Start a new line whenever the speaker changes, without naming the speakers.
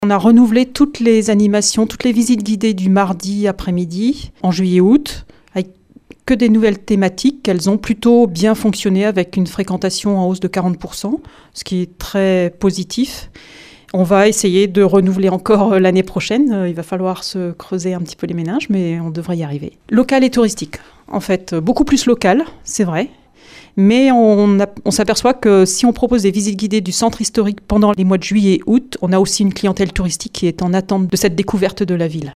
On a renouvelé toutes les animations, toutes les visites guidées du mardi après-midi, en juillet-août, avec que des nouvelles thématiques. Elles ont plutôt bien fonctionné avec une fréquentation en hausse de 40%, ce qui est très positif. On va essayer de renouveler encore l'année prochaine. Il va falloir se creuser un petit peu les méninges, mais on devrait y arriver. Local et touristique. En fait, beaucoup plus local, c'est vrai. Mais on s'aperçoit que si on propose des visites guidées du centre historique pendant les mois de juillet et août, on a aussi une clientèle touristique qui est en attente de cette découverte de la ville.